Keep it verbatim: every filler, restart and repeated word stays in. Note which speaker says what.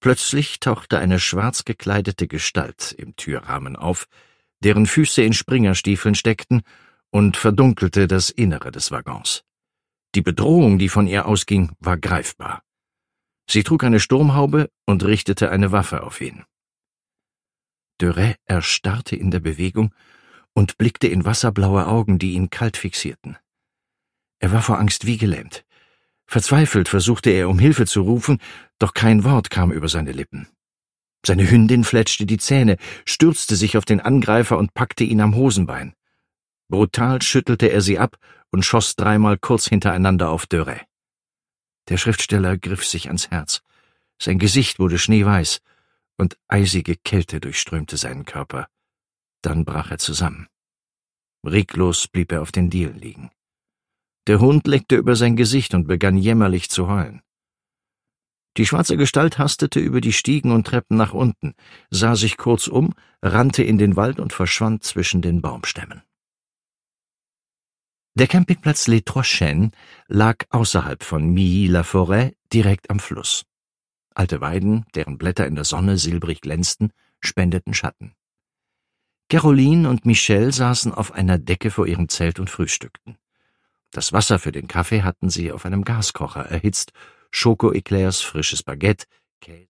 Speaker 1: Plötzlich tauchte eine schwarz gekleidete Gestalt im Türrahmen auf, deren Füße in Springerstiefeln steckten, und verdunkelte das Innere des Waggons. Die Bedrohung, die von ihr ausging, war greifbar. Sie trug eine Sturmhaube und richtete eine Waffe auf ihn. De Rais erstarrte in der Bewegung und blickte in wasserblaue Augen, die ihn kalt fixierten. Er war vor Angst wie gelähmt. Verzweifelt versuchte er, um Hilfe zu rufen, doch kein Wort kam über seine Lippen. Seine Hündin fletschte die Zähne, stürzte sich auf den Angreifer und packte ihn am Hosenbein. Brutal schüttelte er sie ab und schoss dreimal kurz hintereinander auf De Rais. Der Schriftsteller griff sich ans Herz. Sein Gesicht wurde schneeweiß und eisige Kälte durchströmte seinen Körper. Dann brach er zusammen. Reglos blieb er auf den Dielen liegen. Der Hund leckte über sein Gesicht und begann jämmerlich zu heulen. Die schwarze Gestalt hastete über die Stiegen und Treppen nach unten, sah sich kurz um, rannte in den Wald und verschwand zwischen den Baumstämmen. Der Campingplatz Les Trois Chênes lag außerhalb von Milly-la-Forêt, direkt am Fluss. Alte Weiden, deren Blätter in der Sonne silbrig glänzten, spendeten Schatten. Caroline und Michel saßen auf einer Decke vor ihrem Zelt und frühstückten. Das Wasser für den Kaffee hatten sie auf einem Gaskocher erhitzt, Schoko-Eclairs, frisches Baguette, Käse